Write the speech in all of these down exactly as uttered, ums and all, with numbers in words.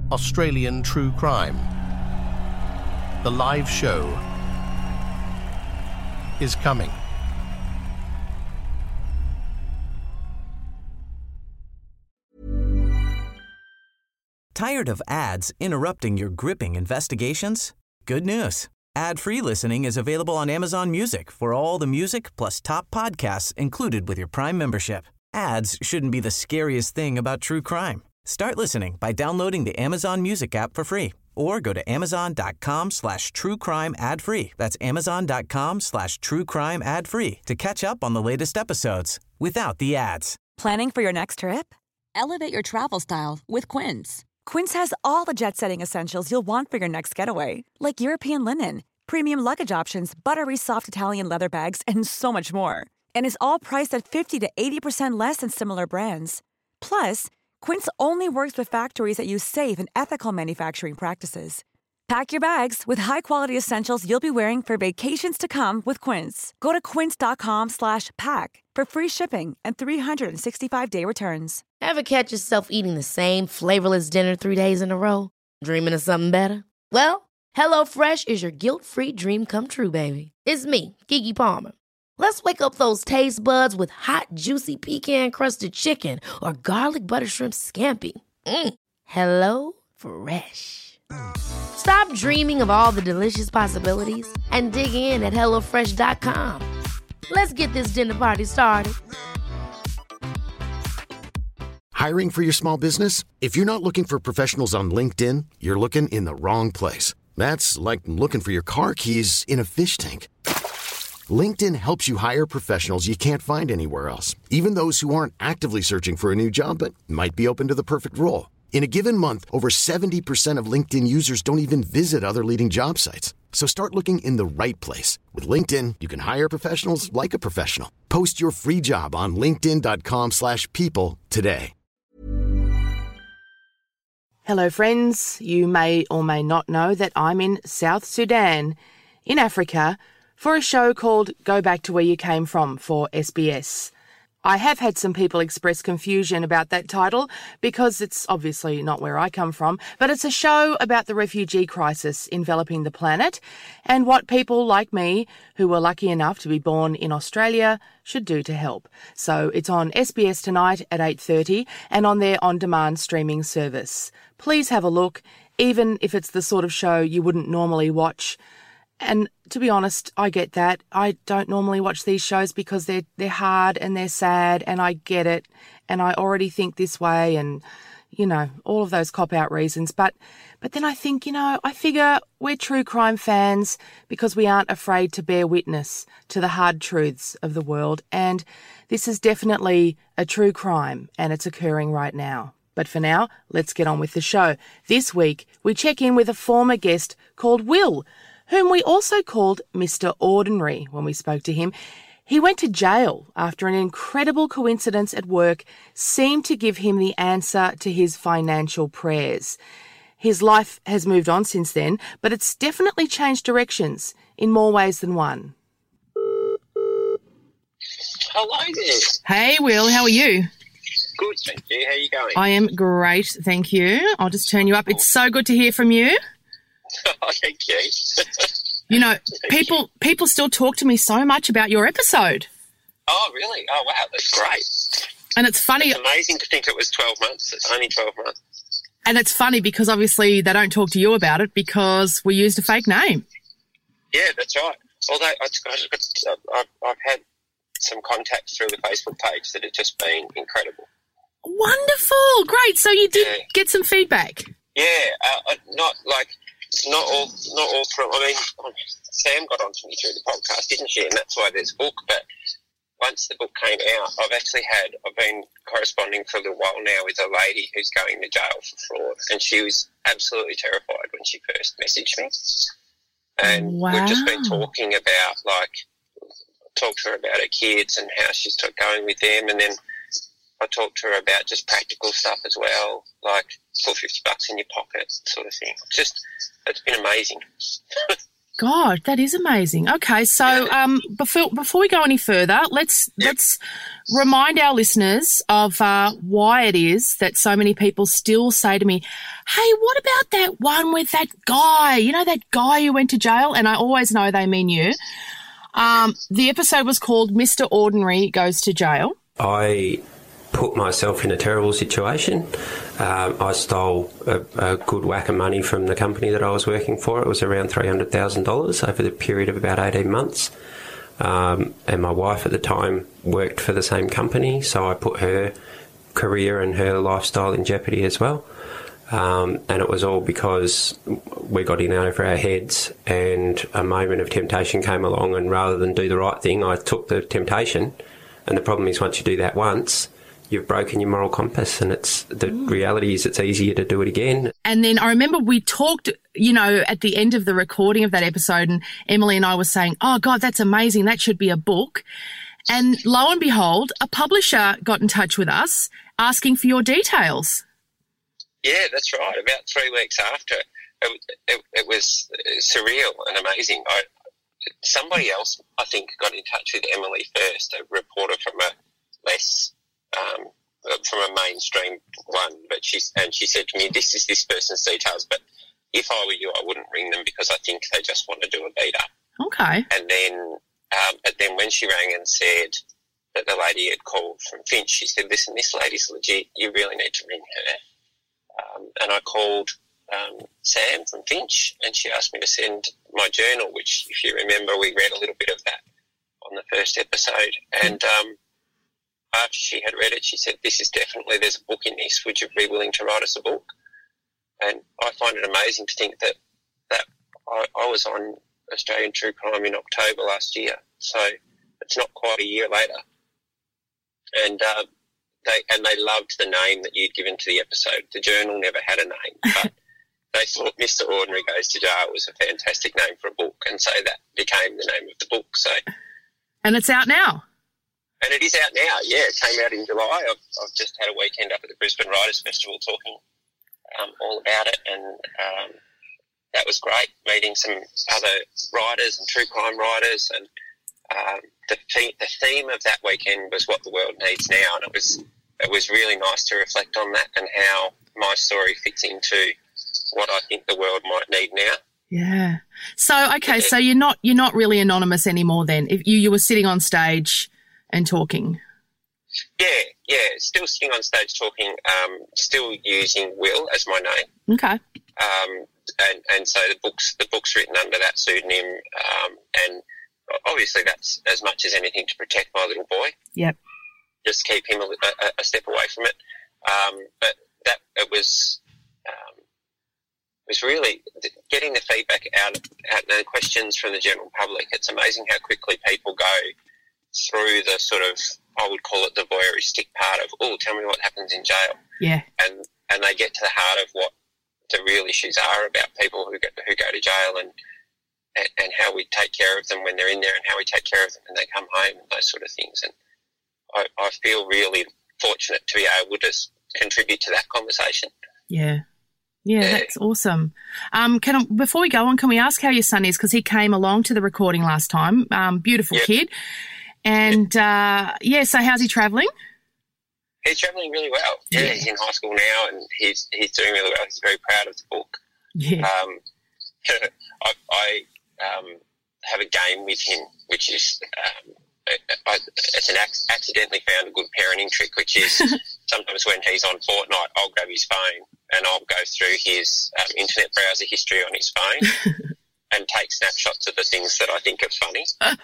Australian True Crime. The live show is coming. Tired of ads interrupting your gripping investigations? Good news. Ad-free listening is available on Amazon Music for all the music plus top podcasts included with your Prime membership. Ads shouldn't be the scariest thing about true crime. Start listening by downloading the Amazon Music app for free or go to amazon.com slash true crime ad free. That's amazon.com slash true crime ad free to catch up on the latest episodes without the ads. Planning for your next trip? Elevate your travel style with Quince. Quince has all the jet-setting essentials you'll want for your next getaway, like European linen, premium luggage options, buttery soft Italian leather bags, and so much more. And is all priced at fifty to eighty percent less than similar brands. Plus, Quince only works with factories that use safe and ethical manufacturing practices. Pack your bags with high-quality essentials you'll be wearing for vacations to come with Quince. Go to quince.com slash pack for free shipping and three sixty-five day returns. Ever catch yourself eating the same flavorless dinner three days in a row? Dreaming of something better? Well, HelloFresh is your guilt-free dream come true, baby. It's me, Keke Palmer. Let's wake up those taste buds with hot, juicy pecan-crusted chicken or garlic butter shrimp scampi. Mm. Hello Fresh. Stop dreaming of all the delicious possibilities and dig in at hello fresh dot com. Let's get this dinner party started. Hiring for your small business? If you're not looking for professionals on LinkedIn, you're looking in the wrong place. That's like looking for your car keys in a fish tank. LinkedIn helps you hire professionals you can't find anywhere else, even those who aren't actively searching for a new job but might be open to the perfect role. In a given month, over seventy percent of LinkedIn users don't even visit other leading job sites. So start looking in the right place. With LinkedIn, you can hire professionals like a professional. Post your free job on linkedin.com slash people today. Hello, friends. You may or may not know that I'm in South Sudan, in Africa, for a show called Go Back to Where You Came From for S B S. I have had some people express confusion about that title because it's obviously not where I come from, but it's a show about the refugee crisis enveloping the planet and what people like me, who were lucky enough to be born in Australia, should do to help. So it's on S B S tonight at eight thirty and on their on-demand streaming service. Please have a look, even if it's the sort of show you wouldn't normally watch. And to be honest, I get that. I don't normally watch these shows because they're they're hard and they're sad, and I get it. And I already think this way, and, you know, all of those cop-out reasons. But but then I think, you know, I figure we're true crime fans because we aren't afraid to bear witness to the hard truths of the world. And this is definitely a true crime, and it's occurring right now. But for now, let's get on with the show. This week, we check in with a former guest called Will, whom we also called Mister Ordinary when we spoke to him. He went to jail after an incredible coincidence at work seemed to give him the answer to his financial prayers. His life has moved on since then, but it's definitely changed directions in more ways than one. Hello there. Hey, Will, how are you? Good, thank you. How are you going? I am great, thank you. I'll just turn you up. It's so good to hear from you. Oh, thank you. You know, people people still talk to me so much about your episode. Oh, really? Oh, wow, that's great. And it's funny. It's amazing to think it was twelve months. It's only twelve months. And it's funny because obviously they don't talk to you about it because we used a fake name. Yeah, that's right. Although I, I, I've, I've had some contacts through the Facebook page that have just been incredible. Wonderful. Great. So you did yeah. get some feedback. Yeah, uh, not like, not all, not all from, I mean, Sam got onto me through the podcast, didn't she? And that's why there's a book, but once the book came out, I've actually had, I've been corresponding for a little while now with a lady who's going to jail for fraud, and she was absolutely terrified when she first messaged me. And wow. we've just been talking about, like, talked to her about her kids and how she's going with them, and then I talked to her about just practical stuff as well, like put fifty bucks in your pocket sort of thing. Just, it's been amazing. God, that is amazing. Okay, so um, before before we go any further, let's Yep. let's remind our listeners of uh, why it is that so many people still say to me, "Hey, what about that one with that guy? You know, that guy who went to jail?" And I always know they mean you. Um, the episode was called "Mister Ordinary Goes to Jail." I put myself in a terrible situation. Um, I stole a, a good whack of money from the company that I was working for. It was around three hundred thousand dollars over the period of about eighteen months. Um, and my wife at the time worked for the same company, so I put her career and her lifestyle in jeopardy as well. Um, and it was all because we got in over our heads, and a moment of temptation came along, and rather than do the right thing, I took the temptation. And the problem is, once you do that once, you've broken your moral compass, and it's the mm. reality is it's easier to do it again. And then I remember we talked, you know, at the end of the recording of that episode, and Emily and I were saying, oh, God, that's amazing. That should be a book. And lo and behold, a publisher got in touch with us asking for your details. Yeah, that's right. About three weeks after, it, it, it was surreal and amazing. I, somebody else, I think, got in touch with Emily first, a reporter from a less... Um, from a mainstream one, but she and she said to me, "This is this person's details, but if I were you, I wouldn't ring them because I think they just want to do a beat up." Okay. And then, um, but then when she rang and said that the lady had called from Finch, she said, "Listen, this lady's legit. You really need to ring her." Um, and I called um, Sam from Finch, and she asked me to send my journal, which, if you remember, we read a little bit of that on the first episode, and. Um, After she had read it, she said, "This is definitely, there's a book in this. Would you be willing to write us a book?" And I find it amazing to think that that I, I was on Australian True Crime in October last year, so it's not quite a year later. And uh, they and they loved the name that you'd given to the episode. The journal never had a name, but they thought Mister Ordinary Goes to Jail was a fantastic name for a book, and so that became the name of the book. So, and it's out now. And it is out now, yeah. It came out in July. I've, I've just had a weekend up at the Brisbane Writers Festival talking um, all about it, and um, that was great, meeting some other writers and true crime writers. And um, the, theme, the theme of that weekend was what the world needs now, and it was it was really nice to reflect on that and how my story fits into what I think the world might need now. Yeah. So, okay, so you're not you're not really anonymous anymore then. If you, you were sitting on stage and talking. Yeah, yeah, still sitting on stage talking, um, still using Will as my name. Okay. Um, and, and so the book's, the book's written under that pseudonym, um, and obviously that's as much as anything to protect my little boy. Yep. Just keep him a, a, a step away from it. Um, but that, it was, um, it was really getting the feedback out, out and the questions from the general public. It's amazing how quickly people go through the sort of, I would call it the voyeuristic part of, oh, tell me what happens in jail. Yeah. And and they get to the heart of what the real issues are about people who go, who go to jail, and, and and how we take care of them when they're in there, and how we take care of them when they come home, and those sort of things. And I, I feel really fortunate to be able to contribute to that conversation. Yeah. Yeah, yeah. That's awesome. Um, can I, before we go on, can we ask how your son is? Because he came along to the recording last time. Um, beautiful yep. kid. And, yep. uh, yeah, so how's he travelling? He's travelling really well. Yeah, yeah, he's in high school now, and he's he's doing really well. He's very proud of the book. Yeah. Um, I, I um, have a game with him, which is um, I, it's an ac- accidentally found a good parenting trick, which is sometimes when he's on Fortnite, I'll grab his phone and I'll go through his um, internet browser history on his phone and take snapshots of the things that I think are funny.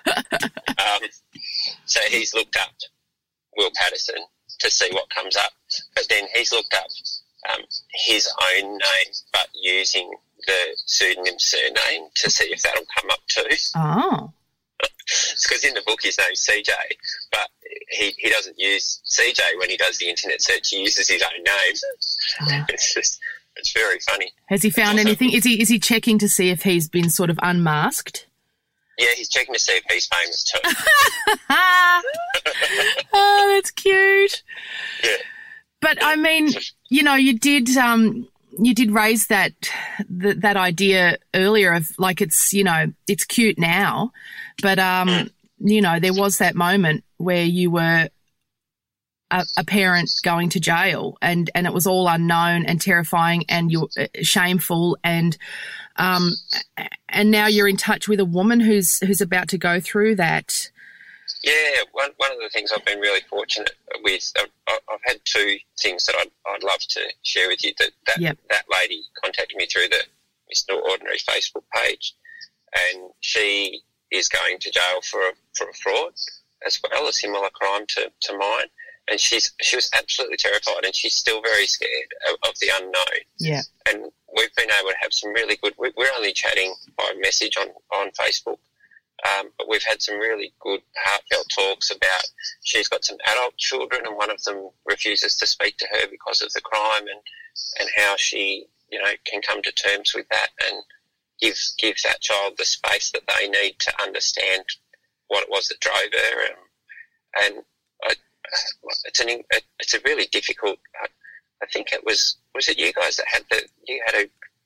um, so he's looked up Will Patterson to see what comes up, but then he's looked up um, his own name but using the pseudonym surname to see if that'll come up too. Oh. It's because in the book his name's C J, but he, he doesn't use C J when he does the internet search. He uses his own name. Oh. It's just, it's very funny. Has he found also, anything? Is he is he checking to see if he's been sort of unmasked? Yeah, he's checking to see if he's famous too. Oh, that's cute. Yeah. But I mean, you know, you did um, you did raise that, that that idea earlier of like it's, you know, it's cute now, but, um, you know, there was that moment where you were a, a parent going to jail and, and it was all unknown and terrifying and you're shameful and um, and now you're in touch with a woman who's who's about to go through that. Yeah, one one of the things I've been really fortunate with, I've, I've had two things that I'd, I'd love to share with you. That that, yep. that lady contacted me through the Mister Ordinary Facebook page, and she is going to jail for a, for a fraud as well, a similar crime to, to mine. And she's she was absolutely terrified, and she's still very scared of, of the unknown. Yeah. And we've been able to have some really good. We're only chatting by message on on Facebook. Um, but we've had some really good heartfelt talks about she's got some adult children and one of them refuses to speak to her because of the crime and, and how she, you know, can come to terms with that and give give that child the space that they need to understand what it was that drove her. And, and I, it's an it's a really difficult. I, I think it was was it you guys that had the you had a,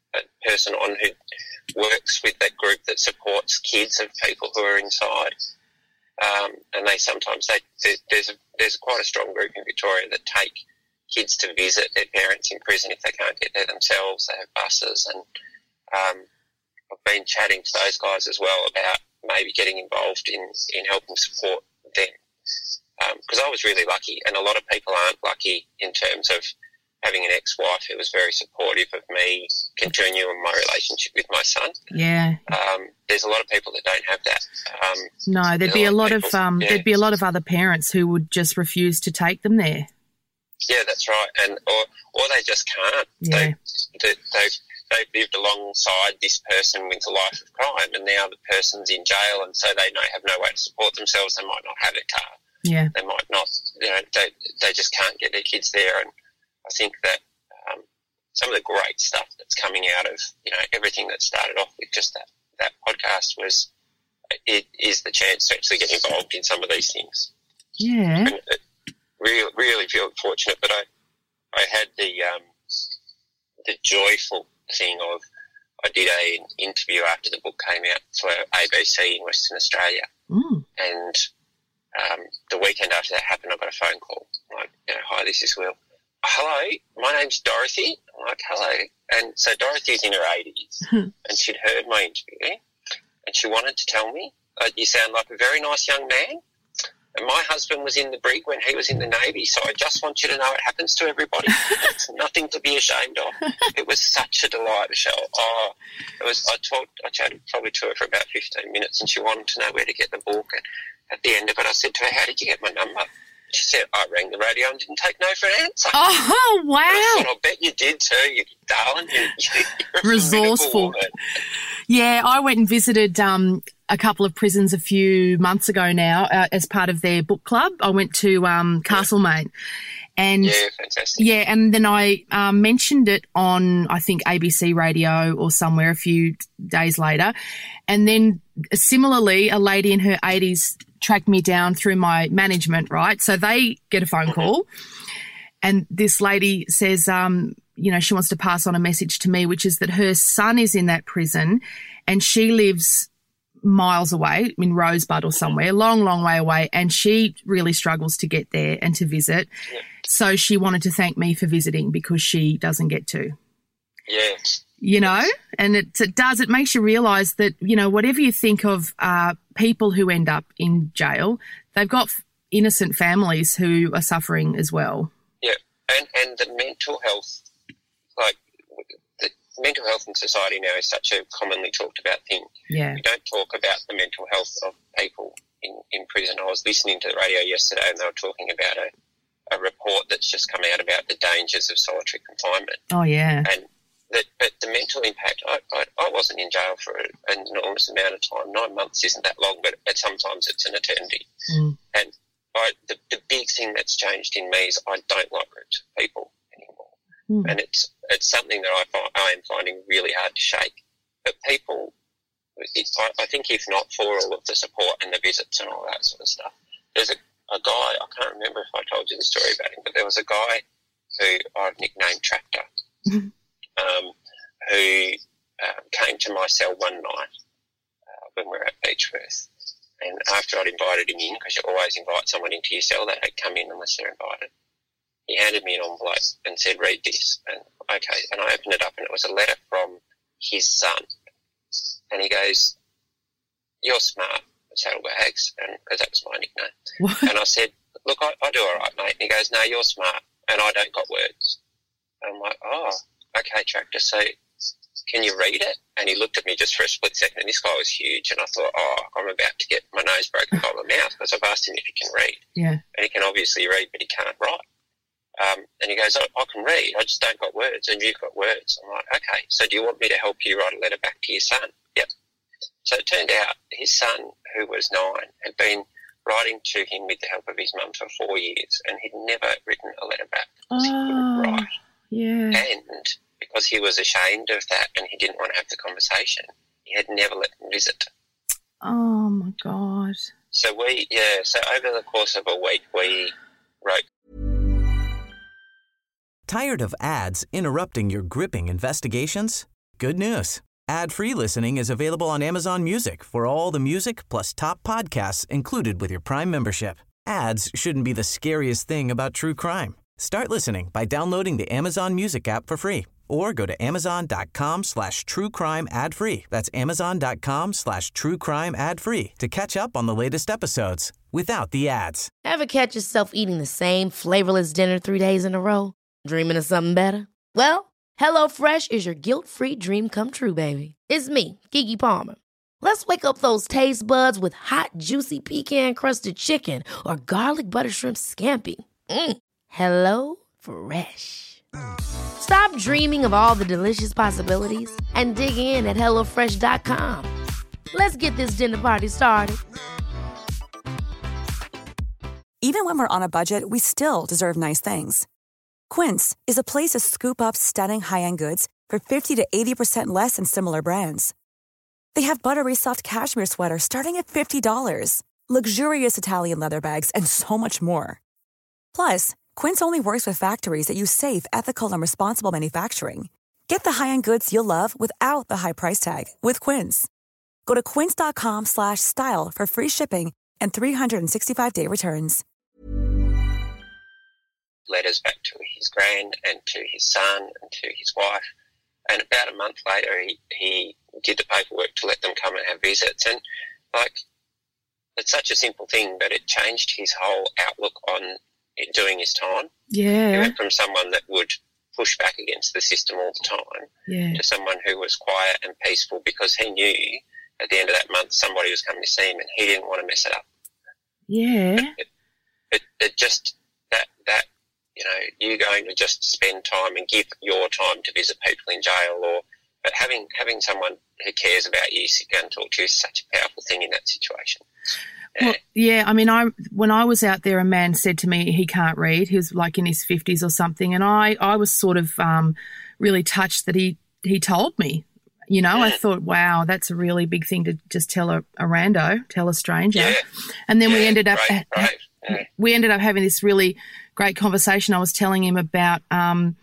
a person on who works with that group that supports kids of people who are inside, um, and they sometimes they there's a, there's quite a strong group in Victoria that take kids to visit their parents in prison if they can't get there themselves. They have buses, and um, I've been chatting to those guys as well about maybe getting involved in in helping support them, because um, I was really lucky, and a lot of people aren't lucky in terms of having an ex-wife who was very supportive of me continuing my relationship with my son. Yeah. Um, there's a lot of people that don't have that. Um, no, there'd be a lot of, people, um, yeah. there'd be a lot of other parents who would just refuse to take them there. Yeah, that's right, and or or they just can't. Yeah. They, they, they've they've lived alongside this person with a life of crime, and now the person's in jail, and so they don't have no way to support themselves. They might not have a car. Yeah. They might not. You know, they they just can't get their kids there, and I think that um, some of the great stuff that's coming out of, you know, everything that started off with just that, that podcast was, it is the chance to actually get involved in some of these things. Yeah. And it really, really feel fortunate, but I, I had the, um, the joyful thing of, I did a, an interview after the book came out for A B C in Western Australia. Mm. And um, the weekend after that happened, I got a phone call. Like, you know, hi, this is Will. Hello, my name's Dorothy. I'm like, hello. And so Dorothy's in her eighties and she'd heard my interview and she wanted to tell me, uh, you sound like a very nice young man. And my husband was in the brig when he was in the Navy, so I just want you to know it happens to everybody. It's nothing to be ashamed of. It was such a delight, Michelle. Oh, it was. I talked, I chatted probably to her for about fifteen minutes and she wanted to know where to get the book. And at the end of it, I said to her, how did you get my number? She said, I rang the radio and didn't take no for an answer. Oh, wow. I thought, I bet you did too, you darling. You, you're resourceful. Yeah, I went and visited um, a couple of prisons a few months ago now uh, as part of their book club. I went to um, Castlemaine. And yeah, fantastic. Yeah, and then I um, mentioned it on, I think, A B C Radio or somewhere a few days later. And then similarly, a lady in her eighties tracked me down through my management, right? So they get a phone call and this lady says, um, you know, she wants to pass on a message to me, which is that her son is in that prison and she lives miles away in Rosebud or somewhere, long, long way away, and she really struggles to get there and to visit. Yeah. So she wanted to thank me for visiting because she doesn't get to. Yeah. You know, and it, it does, it makes you realise that, you know, whatever you think of uh, people who end up in jail, they've got innocent families who are suffering as well. Yeah, and, and the mental health, like the mental health in society now is such a commonly talked about thing. Yeah. We don't talk about the mental health of people in, in prison. I was listening to the radio yesterday and they were talking about a, a report that's just come out about the dangers of solitary confinement. Oh, yeah. And That, but the mental impact, I, I, I wasn't in jail for an enormous amount of time. Nine months isn't that long, but, but sometimes it's an eternity. Mm. And I, the, the big thing that's changed in me is I don't like groups of people anymore. Mm. And it's it's something that I, find, I am finding really hard to shake. But people, it, I, I think if not for all of the support and the visits and all that sort of stuff, there's a, a guy, I can't remember if I told you the story about him, but there was a guy who I've nicknamed Tractor. Mm. um, who uh, came to my cell one night uh, when we were at Beechworth. And after I'd invited him in, because you always invite someone into your cell, they don't come in unless they're invited, he handed me an envelope and said, read this. And okay, and I opened it up and it was a letter from his son. And he goes, you're smart, Saddlebags, and because that was my nickname. What? And I said, look, I, I do all right, mate. And he goes, no, you're smart, and I don't got words. And I'm like, oh, okay, Tractor, so can you read it? And he looked at me just for a split second, and this guy was huge, and I thought, oh, I'm about to get my nose broken by my mouth, because I've asked him if he can read. Yeah. And he can obviously read, but he can't write. Um, and he goes, I, I can read, I just don't got words, and you've got words. I'm like, okay, so do you want me to help you write a letter back to your son? Yep. So it turned out his son, who was nine, had been writing to him with the help of his mum for four years, and he'd never written a letter back because he couldn't write. Yeah. And because he was ashamed of that and he didn't want to have the conversation, he had never let him visit. Oh, my God. So we, yeah, so over the course of a week, we wrote. Tired of ads interrupting your gripping investigations? Good news. Ad-free listening is available on Amazon Music for all the music plus top podcasts included with your Prime membership. Ads shouldn't be the scariest thing about true crime. Start listening by downloading the Amazon Music app for free or go to amazon.com slash true crime ad free. That's amazon.com slash true crime ad free to catch up on the latest episodes without the ads. Ever catch yourself eating the same flavorless dinner three days in a row? Dreaming of something better? Well, HelloFresh is your guilt-free dream come true, baby. It's me, Keke Palmer. Let's wake up those taste buds with hot, juicy pecan-crusted chicken or garlic butter shrimp scampi. Mm. Hello Fresh. Stop dreaming of all the delicious possibilities and dig in at hello fresh dot com. Let's get this dinner party started. Even when we're on a budget, we still deserve nice things. Quince is a place to scoop up stunning high-end goods for fifty to eighty percent less than similar brands. They have buttery soft cashmere sweaters starting at fifty dollars, luxurious Italian leather bags, and so much more. Plus, Quince only works with factories that use safe, ethical, and responsible manufacturing. Get the high-end goods you'll love without the high price tag with Quince. Go to quince.com slash style for free shipping and three sixty-five day returns. Letters back to his grand and to his son and to his wife. And about a month later, he, he did the paperwork to let them come and have visits. And, like, it's such a simple thing, but it changed his whole outlook on it doing his time. Yeah. He went from someone that would push back against the system all the time yeah. to someone who was quiet and peaceful because he knew at the end of that month somebody was coming to see him and he didn't want to mess it up. Yeah. It, it, it just, that, that, you know, you going to just spend time and give your time to visit people in jail, or but having having someone who cares about you sit down and talk to you is such a powerful thing in that situation. Well, yeah, I mean, I when I was out there, a man said to me he can't read. He was like in his fifties or something, and I, I was sort of um, really touched that he, he told me. You know, yeah. I thought, wow, that's a really big thing to just tell a, a rando, tell a stranger. Yeah. And then yeah, we ended up right, right. Yeah. we ended up having this really great conversation. I was telling him about um,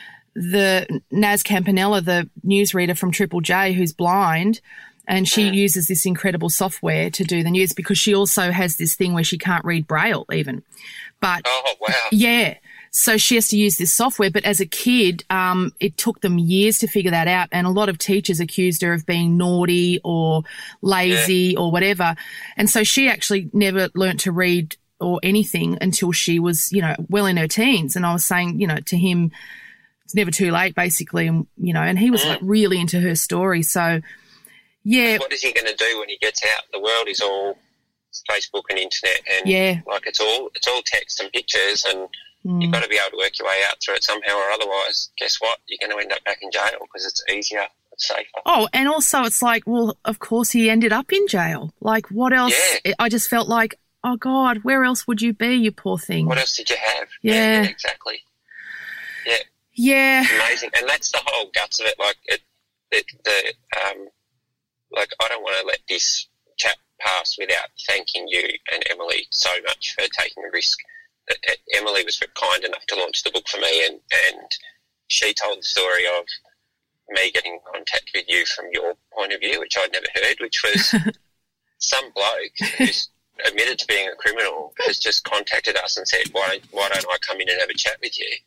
the Naz Campanella, the newsreader from Triple J, who's blind, and she mm. uses this incredible software to do the news because she also has this thing where she can't read Braille even. But oh wow, yeah. So she has to use this software, but as a kid, um, it took them years to figure that out, and a lot of teachers accused her of being naughty or lazy yeah. or whatever. And so she actually never learnt to read or anything until she was, you know, well in her teens. And I was saying, you know, to him, it's never too late, basically, and you know, and he was mm. like really into her story. So, yeah. What is he going to do when he gets out? The world is all Facebook and internet, and yeah. like it's all it's all text and pictures, and mm. you've got to be able to work your way out through it somehow, or otherwise, guess what? You're going to end up back in jail because it's easier, it's safer. Oh, and also it's like, well, of course he ended up in jail. Like, what else? Yeah. I just felt like, oh God, where else would you be, you poor thing? What else did you have? Yeah, yeah, yeah exactly. Yeah, yeah, it's amazing, and that's the whole guts of it. Like it, it the um, like I don't want to let this chat pass without thanking you and Emily so much for taking a risk. Emily was kind enough to launch the book for me, and, and she told the story of me getting in contact with you from your point of view, which I'd never heard, which was some bloke who's admitted to being a criminal has just contacted us and said, why, why don't I come in and have a chat with you?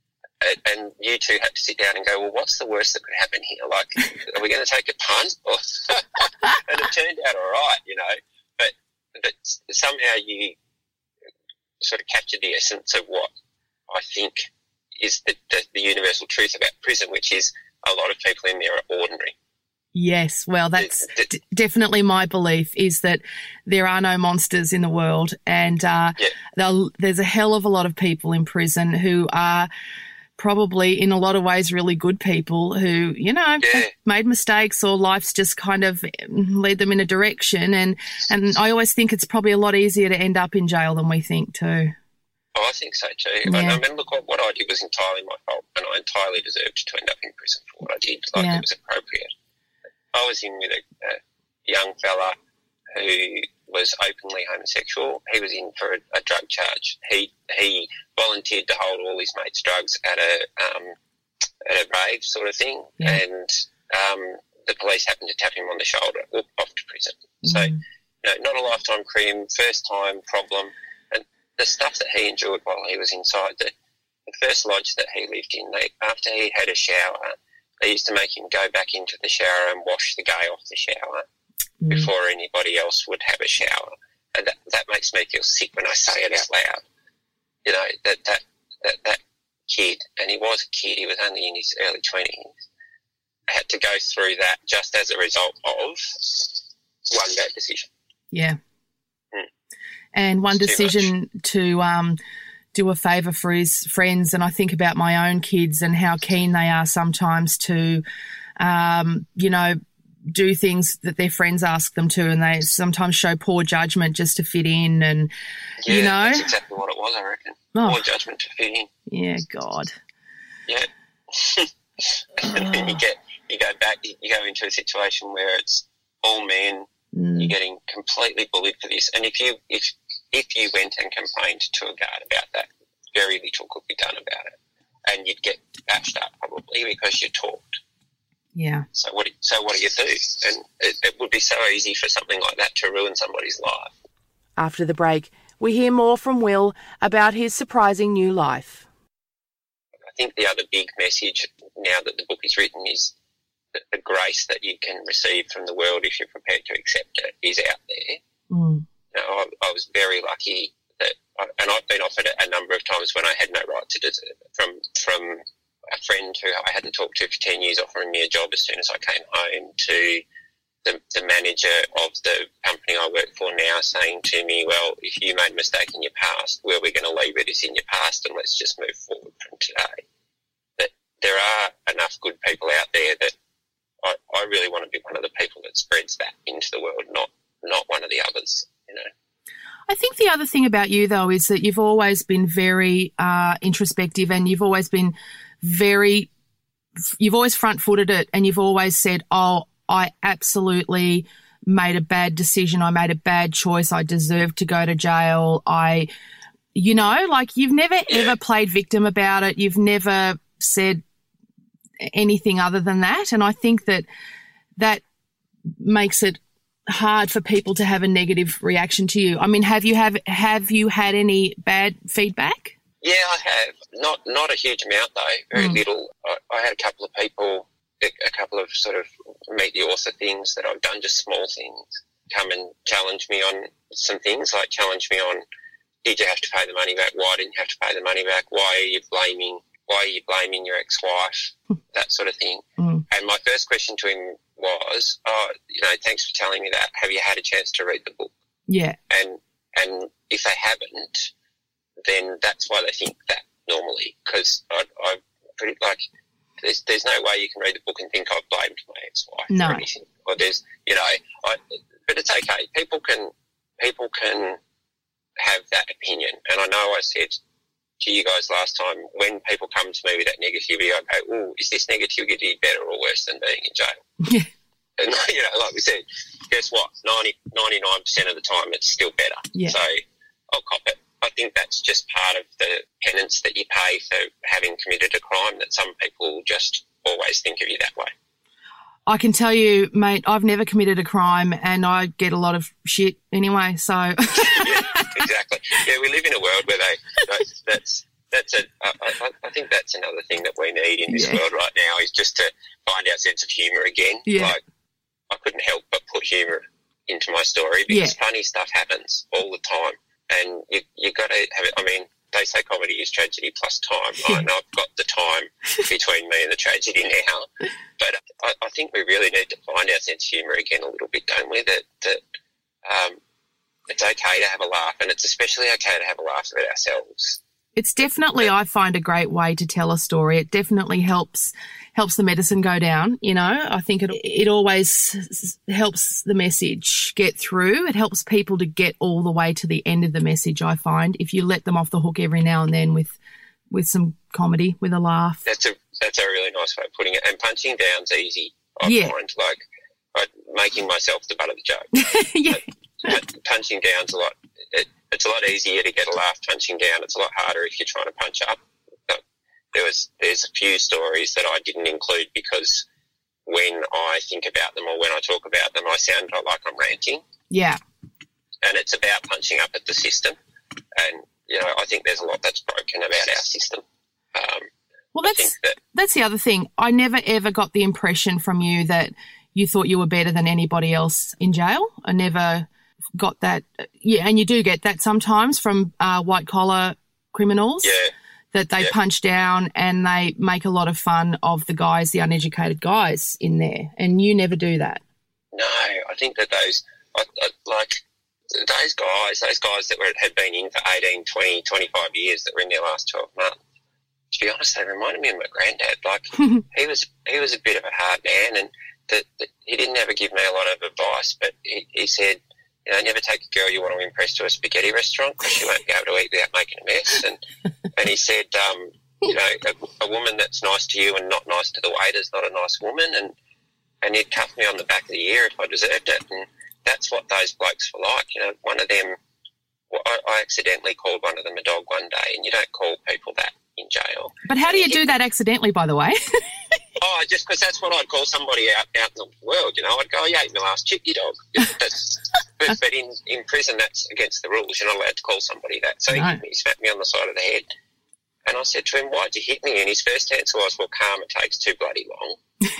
And you two had to sit down and go, well, what's the worst that could happen here? Like, are we going to take a punt? And it turned out all right, you know. But, but somehow you sort of captured the essence of what I think is the, the, the universal truth about prison, which is a lot of people in there are ordinary. Yes, well, that's d- definitely my belief, is that there are no monsters in the world, and uh, yeah. there's a hell of a lot of people in prison who are probably in a lot of ways really good people who, you know, yeah. made mistakes, or life's just kind of led them in a direction. And, and I always think it's probably a lot easier to end up in jail than we think too. Oh, I think so too. Yeah. I mean, look, what, what I did was entirely my fault, and I entirely deserved to end up in prison for what I did. Like, yeah. it was appropriate. I was in with a, a young fella who was openly homosexual. He was in for a, a drug charge. He he volunteered to hold all his mates' drugs at a um, at a rave sort of thing, yeah. and um, the police happened to tap him on the shoulder, whoop, off to prison. Mm. So, you know, not a lifetime crime, first time problem, and the stuff that he endured while he was inside. The, the first lodge that he lived in, they, after he had a shower, they used to make him go back into the shower and wash the gay off the shower mm. before anybody else would have a shower. And that, that makes me feel sick when I say it out loud. You know, that, that, that, that kid, and he was a kid, he was only in his early twenties, had to go through that just as a result of one bad decision. Yeah. Mm. And one It's decision to um, do a favour for his friends. And I think about my own kids and how keen they are sometimes to, um, you know, do things that their friends ask them to, and they sometimes show poor judgment just to fit in. And, yeah, you know. that's exactly what it was, I reckon. Oh. Poor judgment to fit in. Yeah, God. Yeah. And then you get, you go back, you go into a situation where it's all men, mm. you're getting completely bullied for this. And if you, if, if you went and complained to a guard about that, very little could be done about it. And you'd get bashed up probably because you talked. Yeah. So what, so what do you do? And it, it would be so easy for something like that to ruin somebody's life. After the break, we hear more from Will about his surprising new life. I think the other big message now that the book is written is that the grace that you can receive from the world, if you're prepared to accept it, is out there. Mm. You know, I, I was very lucky that, and I've been offered it a number of times when I had no right to deserve it, from, from a friend who I hadn't talked to for ten years offering me a job as soon as I came home, to the, the manager of the company I work for now saying to me, well, if you made a mistake in your past, where we're going to leave it is in your past, and let's just move forward from today. That there are enough good people out there that I, I really want to be one of the people that spreads that into the world, not not one of the others, you know. I think the other thing about you, though, is that you've always been very uh, introspective, and you've always been very, you've always front-footed it, and you've always said, oh, I absolutely made a bad decision. I made a bad choice. I deserved to go to jail. I, you know, like you've never yeah. ever played victim about it. You've never said anything other than that. And I think that that makes it hard for people to have a negative reaction to you. I mean, have you have have you had any bad feedback? Yeah, I have. Not not a huge amount though, very mm. little. I, I had a couple of people, a, a couple of sort of meet the author things that I've done, just small things, come and challenge me on some things, like challenge me on, did you have to pay the money back? Why didn't you have to pay the money back? Why are you blaming, why are you blaming your ex-wife? That sort of thing. Mm. And my first question to him was, oh, you know, thanks for telling me that. Have you had a chance to read the book? Yeah. And and if they haven't, then that's why they think that normally, because I, I pretty like there's there's no way you can read the book and think I've blamed my ex-wife no. or anything. Or there's, you know, I, but it's okay. People can people can have that opinion, and I know I said to you guys last time, when people come to me with that negativity, I go, oh, is this negativity better or worse than being in jail? Yeah. And, you know, like we said, guess what? ninety, ninety-nine percent of the time it's still better. Yeah. So I'll cop it. I think that's just part of the penance that you pay for having committed a crime, that some people just always think of you that way. I can tell you, mate, I've never committed a crime and I get a lot of shit anyway, so... Yeah, exactly. Yeah, we live in a world where they... That's... that's That's a. I, I, I think that's another thing that we need in this yeah. world right now is just to find our sense of humour again. Yeah. Like, I couldn't help but put humour into my story because yeah. funny stuff happens all the time, and you you got to have it. I mean, they say comedy is tragedy plus time, right? And I've got the time between me and the tragedy now, but I, I think we really need to find our sense of humour again a little bit, don't we? That that um, it's okay to have a laugh, and it's especially okay to have a laugh at ourselves. It's definitely, I find, a great way to tell a story. It definitely helps helps the medicine go down, you know. I think it it always helps the message get through. It helps people to get all the way to the end of the message, I find, if you let them off the hook every now and then with with some comedy, with a laugh. That's a that's a really nice way of putting it. And punching down's easy, I yeah. find. Like, I, making myself the butt of the joke. yeah. But punching down's a lot... It, It's a lot easier to get a laugh punching down. It's a lot harder if you're trying to punch up. But there was there's a few stories that I didn't include because when I think about them or when I talk about them, I sound like I'm ranting. Yeah. And it's about punching up at the system. And, you know, I think there's a lot that's broken about our system. Um, well, that's that, that's the other thing. I never, ever got the impression from you that you thought you were better than anybody else in jail. I never... got that, yeah, and you do get that sometimes from uh, white-collar criminals, yeah. that they yeah. punch down and they make a lot of fun of the guys, the uneducated guys in there, and you never do that. No, I think that those, I, I, like, those guys, those guys that were, had been in for eighteen, twenty, twenty-five years that were in their last twelve months, to be honest, they reminded me of my granddad. Like, he was he was a bit of a hard man, and the, the, he didn't ever give me a lot of advice, but he, he said, you know, never take a girl you want to impress to a spaghetti restaurant because she won't be able to eat without making a mess. And and he said, um, you know, a, a woman that's nice to you and not nice to the waiter is not a nice woman. And, and he'd cuff me on the back of the ear if I deserved it. And that's what those blokes were like. You know, one of them, well, I, I accidentally called one of them a dog one day, and you don't call people that in jail. But how do you do that accidentally, by the way? Oh, just because that's what I'd call somebody out, out in the world, you know. I'd go, oh, you ate my last chip, you dog. That's, but but in, in prison, that's against the rules. You're not allowed to call somebody that. So no. he, hit me, he smacked me on the side of the head. And I said to him, why'd you hit me? And his first answer was, well, karma takes too bloody long.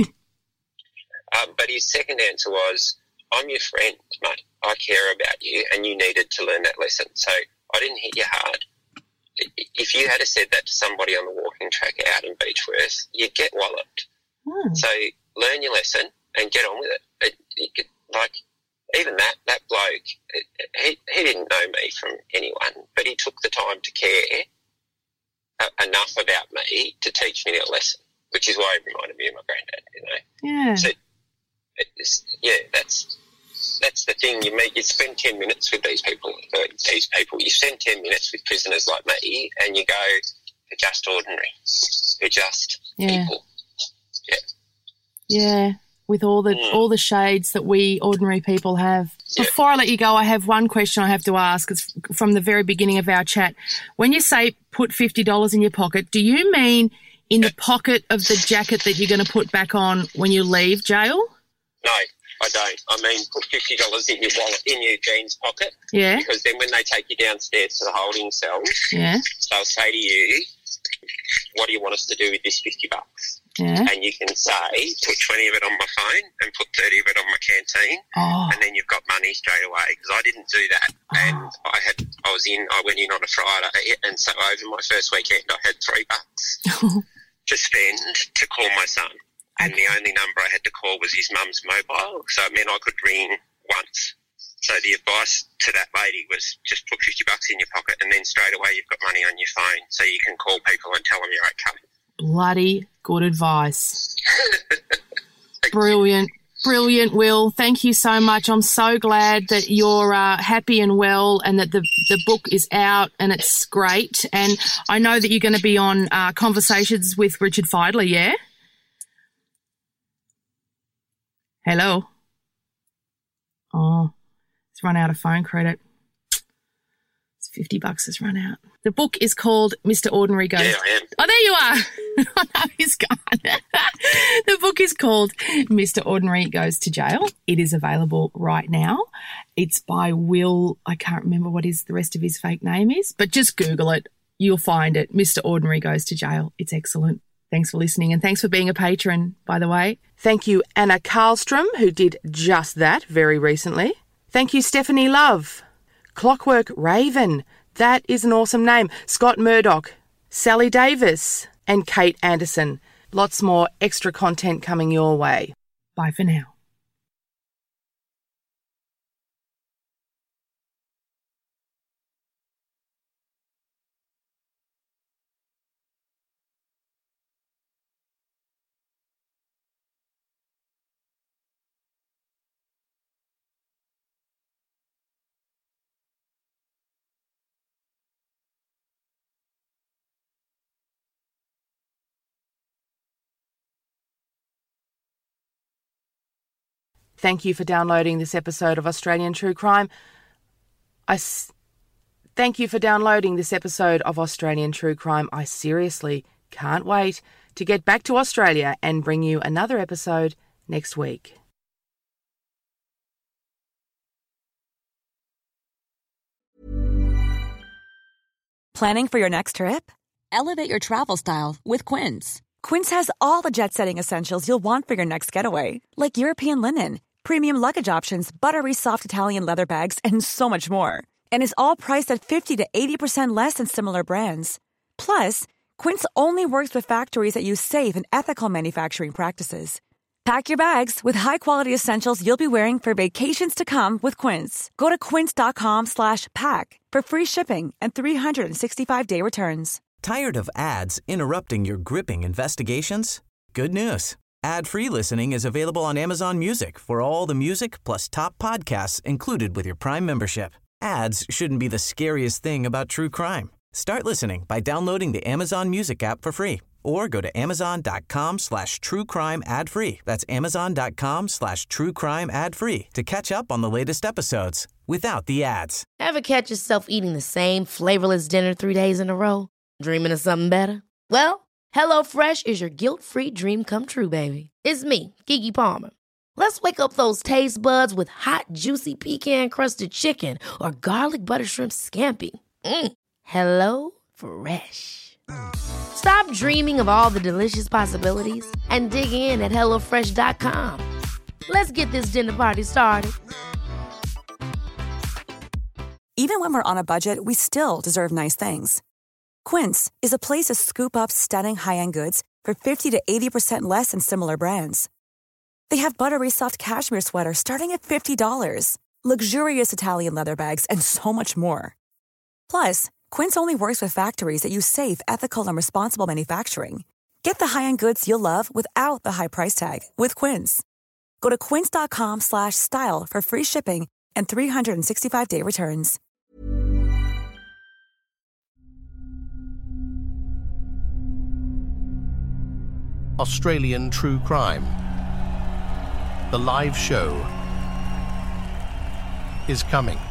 um, but his second answer was, I'm your friend, mate. I care about you, and you needed to learn that lesson. So I didn't hit you hard. If you had said that to somebody on the walking track out in Beechworth, you'd get walloped. Hmm. So learn your lesson and get on with it. it, it, it like, even that, that bloke, it, he, he didn't know me from anyone, but he took the time to care uh, enough about me to teach me a lesson, which is why he reminded me of my granddad, you know. Yeah. So, it's, yeah, that's... That's the thing. You meet, you spend ten minutes with these people. Uh, these people. You spend ten minutes with prisoners like me, and you go, they're just ordinary. They're just yeah. people. Yeah. Yeah. With all the mm. all the shades that we ordinary people have. Yeah. Before I let you go, I have one question I have to ask. It's from the very beginning of our chat. When you say put fifty dollars in your pocket, do you mean in the pocket of the jacket that you're going to put back on when you leave jail? No. I don't. I mean, put fifty dollars in your wallet, in your jeans pocket. Yeah. Because then when they take you downstairs to the holding cell, yeah. they'll say to you, what do you want us to do with this fifty bucks? Yeah. And you can say, put twenty of it on my phone and put thirty of it on my canteen. Oh. And then you've got money straight away. Because I didn't do that. Oh. And I had, I was in, I went in on a Friday, and so over my first weekend I had three bucks to spend to call my son. And the only number I had to call was his mum's mobile, so it meant I could ring once. So the advice to that lady was just put fifty bucks in your pocket, and then straight away you've got money on your phone, so you can call people and tell them you're okay. Bloody good advice. Brilliant. Brilliant, Will. Thank you so much. I'm so glad that you're uh, happy and well, and that the, the book is out and it's great. And I know that you're going to be on uh, Conversations with Richard Fidler, yeah? Hello. Oh, it's run out of phone credit. It's fifty bucks has run out. The book is called Mister Ordinary Goes. Yeah, I am. Oh, there you are. Oh, no, he's gone. The book is called Mister Ordinary Goes to Jail. It is available right now. It's by Will, I can't remember what his the rest of his fake name is, but just Google it. You'll find it. Mister Ordinary Goes to Jail. It's excellent. Thanks for listening, and thanks for being a patron, by the way. Thank you, Anna Karlstrom, who did just that very recently. Thank you, Stephanie Love. Clockwork Raven. That is an awesome name. Scott Murdoch, Sally Davis, and Kate Anderson. Lots more extra content coming your way. Bye for now. Thank you for downloading this episode of Australian True Crime. I s- Thank you for downloading this episode of Australian True Crime. I seriously can't wait to get back to Australia and bring you another episode next week. Planning for your next trip? Elevate your travel style with Quince. Quince has all the jet-setting essentials you'll want for your next getaway, like European linen, premium luggage options, buttery soft Italian leather bags, and so much more. And is all priced at fifty to eighty percent less than similar brands. Plus, Quince only works with factories that use safe and ethical manufacturing practices. Pack your bags with high-quality essentials you'll be wearing for vacations to come with Quince. Go to quince.com slash pack for free shipping and three sixty-five day returns. Tired of ads interrupting your gripping investigations? Good news. Ad-free listening is available on Amazon Music for all the music plus top podcasts included with your Prime membership. Ads shouldn't be the scariest thing about true crime. Start listening by downloading the Amazon Music app for free or go to amazon.com slash true crime ad free. That's amazon.com slash true crime ad free to catch up on the latest episodes without the ads. Ever catch yourself eating the same flavorless dinner three days in a row? Dreaming of something better? Well, HelloFresh is your guilt-free dream come true, baby. It's me, Keke Palmer. Let's wake up those taste buds with hot, juicy pecan-crusted chicken or garlic butter shrimp scampi. Mm. Hello Fresh. Stop dreaming of all the delicious possibilities and dig in at hello fresh dot com. Let's get this dinner party started. Even when we're on a budget, we still deserve nice things. Quince is a place to scoop up stunning high-end goods for fifty to eighty percent less than similar brands. They have buttery soft cashmere sweaters starting at fifty dollars, luxurious Italian leather bags, and so much more. Plus, Quince only works with factories that use safe, ethical, and responsible manufacturing. Get the high-end goods you'll love without the high price tag with Quince. Go to quince.com slash style for free shipping and three sixty-five day returns. Australian True Crime. The live show is coming.